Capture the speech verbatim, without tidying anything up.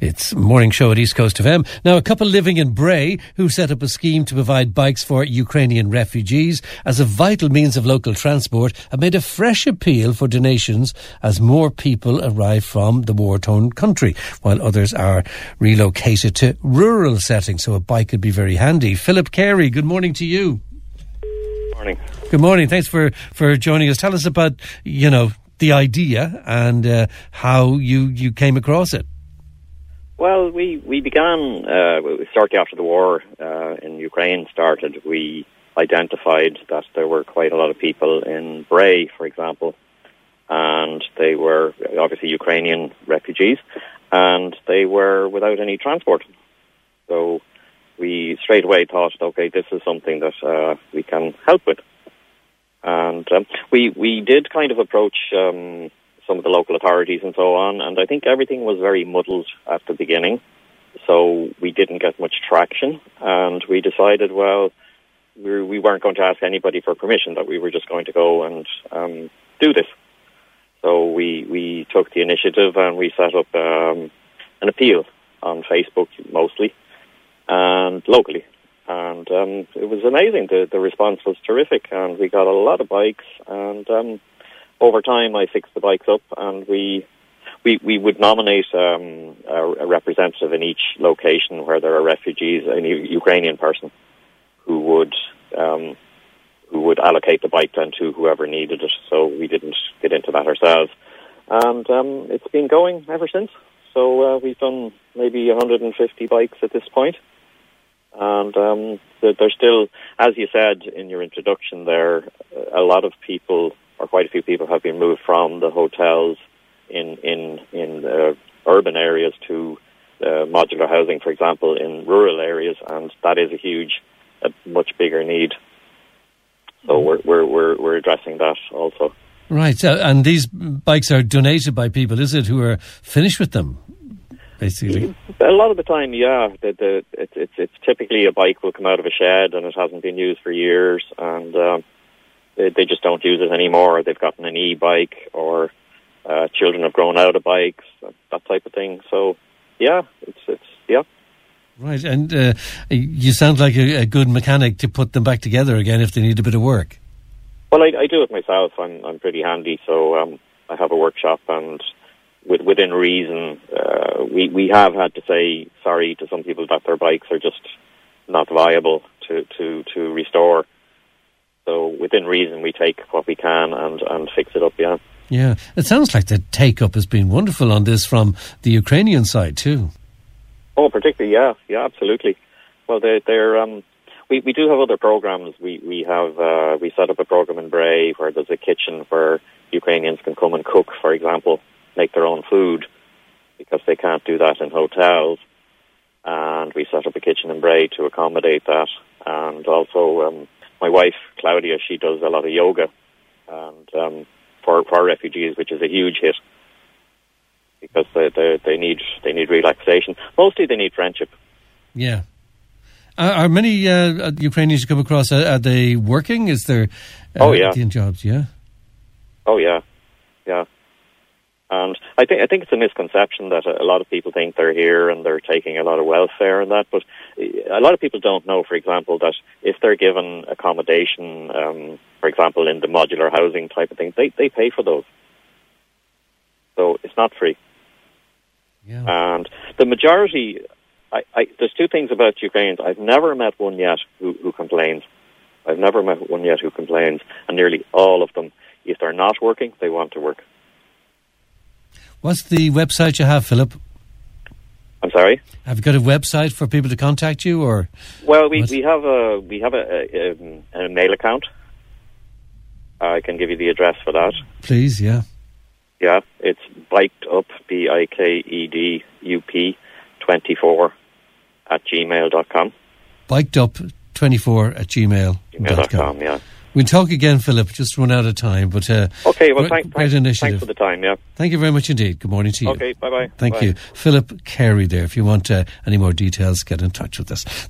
It's Morning Show at East Coast F M. Now, a couple living in Bray who set up a scheme to provide bikes for Ukrainian refugees as a vital means of local transport have made a fresh appeal for donations as more people arrive from the war-torn country, while others are relocated to rural settings, so a bike could be very handy. Philip Carey, good morning to you. Morning. Good morning. Thanks for, for joining us. Tell us about, you know, the idea and uh, how you, you came across it. Well, we, we began, uh, shortly after the war uh, in Ukraine started, we identified that there were quite a lot of people in Bray, for example, and they were obviously Ukrainian refugees, and they were without any transport. So we straight away thought, okay, this is something that uh, we can help with. And um, we, we did kind of approach um, some of the local authorities and so on, and I think everything was very muddled at the beginning, so we didn't get much traction, and we decided, well, we, we weren't going to ask anybody for permission, that we were just going to go and um, do this. So we, we took the initiative and we set up um, an appeal on Facebook mostly, and locally. And um, it was amazing. The, the response was terrific, and we got a lot of bikes. And um, over time, I fixed the bikes up, and we we, we would nominate um, a, a representative in each location where there are refugees, a Ukrainian person who would um, who would allocate the bike then to whoever needed it. So we didn't get into that ourselves, and um, it's been going ever since. So uh, we've done maybe one hundred fifty bikes at this point. And um, there's still, as you said in your introduction there, a lot of people, or quite a few people, have been moved from the hotels in in in uh, urban areas to uh, modular housing, for example, in rural areas, and that is a huge, a much bigger need. So we're we're we're, we're addressing that also. Right, so, and these bikes are donated by people, is it, who are finished with them? Basically. A lot of the time, yeah. The, the, it, it's, it's typically a bike will come out of a shed and it hasn't been used for years, and um, they, they just don't use it anymore. They've gotten an e-bike, or uh, children have grown out of bikes, that type of thing. So, yeah, it's it's yeah. Right, and uh, you sound like a, a good mechanic to put them back together again if they need a bit of work. Well, I, I do it myself. I'm I'm pretty handy, so um, I have a workshop, and With, within reason, uh, we, we have had to say sorry to some people that their bikes are just not viable to, to, to restore. So within reason, we take what we can and, and fix it up, yeah. Yeah, it sounds like the take-up has been wonderful on this from the Ukrainian side too. Oh, particularly, yeah, yeah, absolutely. Well, they, they're, um, we, we do have other programs. We, we have, uh, we set up a program in Bray where there's a kitchen where Ukrainians can come and cook, for example, make their own food, because they can't do that in hotels. And we set up a kitchen in Bray to accommodate that. And also, um, my wife, Claudia, she does a lot of yoga and um, for, for refugees, which is a huge hit, because they, they, they need they need relaxation. Mostly they need friendship. Yeah. Are, are many uh, Ukrainians you come across, are, are they working? Is there uh, oh, yeah. in jobs, yeah? Oh, yeah, yeah. And I think I think it's a misconception that a lot of people think they're here and they're taking a lot of welfare and that, but a lot of people don't know, for example, that if they're given accommodation, um, for example, in the modular housing type of thing, they, they pay for those. So it's not free. Yeah. And the majority, I, I, there's two things about Ukrainians. I've never met one yet who, who complains. I've never met one yet who complains, and nearly all of them, if they're not working, they want to work. What's the website you have, Philip? I'm sorry? Have you got a website for people to contact you, or? Well, we, what? we have a we have a, a, a mail account. I can give you the address for that. Please, yeah. Yeah, it's biked up, B I K E D U P twenty-four at gmail dot com. Biked up twenty-four at gmail dot com. Yeah. We'll talk again, Philip. Just run out of time, but uh, okay. Well, great, thank, great thanks, initiative. Thanks for the time. Yeah. Thank you very much indeed. Good morning to you. Okay. Bye bye. Thank bye. you, Philip Carey. There. If you want uh, any more details, get in touch with us.